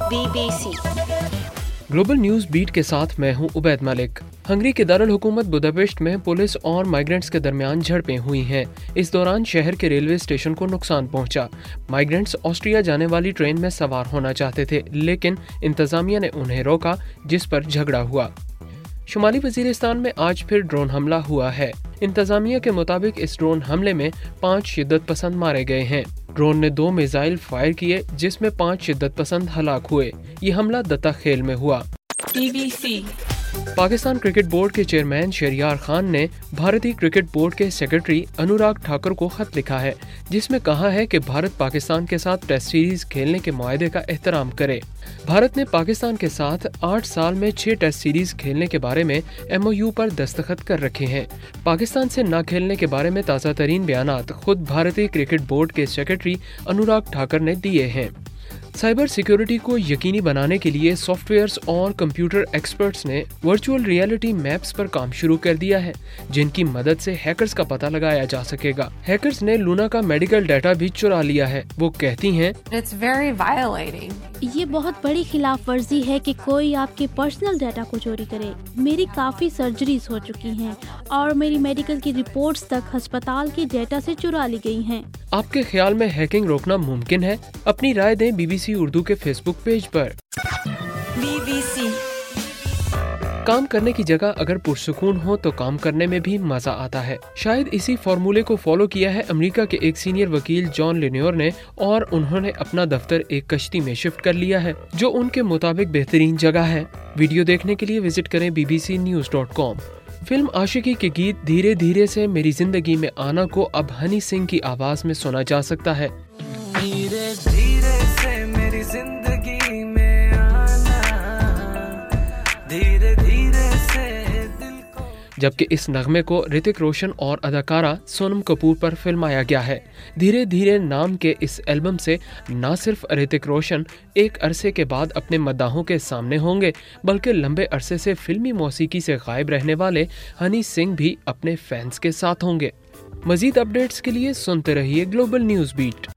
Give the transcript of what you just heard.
BBC global news beat के साथ मैं हूं उबैद मलिक। हंगरी के दारुल हुकूमत बुदापेस्ट में पुलिस और माइग्रेंट्स के दरमियान झड़पें हुई हैं। इस दौरान शहर के रेलवे स्टेशन को नुकसान पहुंचा। माइग्रेंट्स ऑस्ट्रिया जाने वाली ट्रेन में सवार होना चाहते थे, लेकिन इंतजामिया ने उन्हें रोका, जिस पर झगड़ा हुआ। शुमाली वजीरिस्तान में आज फिर ड्रोन हमला हुआ है। इंतजामिया के मुताबिक इस ड्रोन हमले में 5 शिद्दत पसंद मारे गए हैं। ड्रोन ने 2 मिसाइल फायर किए, जिसमें 5 शिद्दत पसंद हलाक हुए। ये हमला दत्ता खेल में हुआ। BBC पाकिस्तान क्रिकेट बोर्ड के चेयरमैन शहरियार खान ने भारतीय क्रिकेट बोर्ड के सेक्रेटरी अनुराग ठाकुर को खत लिखा है, जिसमें कहा है कि भारत पाकिस्तान के साथ टेस्ट सीरीज खेलने के मुआहदे का एहतराम करे। भारत ने पाकिस्तान के साथ 8 साल में 6 टेस्ट सीरीज खेलने के बारे में MOU पर दस्तखत कर रखे हैं। पाकिस्तान से न खेलने के बारे में ताज़ा तरीन बयानात खुद भारतीय क्रिकेट बोर्ड के सेक्रेटरी अनुराग ठाकुर ने दिए हैं। साइबर सिक्योरिटी को यकीनी बनाने के लिए सॉफ्टवेयर्स और कंप्यूटर एक्सपर्ट्स ने वर्चुअल रियलिटी मैप्स पर काम शुरू कर दिया है, जिनकी मदद से हैकर्स का पता लगाया जा सकेगा। हैकर्स ने लूना का मेडिकल डाटा भी चुरा लिया है। वो कहती हैं, It's very violating. ये बहुत बड़ी खिलाफ वर्जी है कि कोई आपके पर्सनल डाटा को चोरी करे। मेरी काफी सर्जरीज हो चुकी हैं और मेरी मेडिकल की रिपोर्ट्स तक अस्पताल के डाटा से चुरा ली गई हैं। आपके ख्याल में हैकिंग रोकना मुमकिन है? अपनी राय दें BBC उर्दू के फेसबुक पेज पर। BBC काम करने की जगह अगर पुरसुकून हो तो काम करने में भी मजा आता है। शायद इसी फॉर्मूले को फॉलो किया है अमेरिका के एक सीनियर वकील जॉन लेन्योर ने, और उन्होंने अपना दफ्तर एक कश्ती में शिफ्ट कर लिया है, जो उनके मुताबिक बेहतरीन जगह है। वीडियो देखने के लिए विजिट करें bbcnews.com। फिल्म आशिकी के गीत धीरे धीरे से मेरी जिंदगी में आना को अब हनी सिंह की आवाज में सुना जा सकता है। धीरे धीरे से मेरी जिंदगी में आना, धीरे धीरे से दिल को। जबकि इस नगमे को ऋतिक रोशन और अदाकारा सोनम कपूर पर फिल्माया गया है। धीरे धीरे नाम के इस एल्बम से न सिर्फ ऋतिक रोशन एक अरसे के बाद अपने मद्दाहों के सामने होंगे, बल्कि लंबे अरसे से फिल्मी मौसीकी से गायब रहने वाले हनी सिंह भी अपने फैंस के साथ होंगे। मजीद अपडेट्स के लिए सुनते रहिए ग्लोबल न्यूज बीट।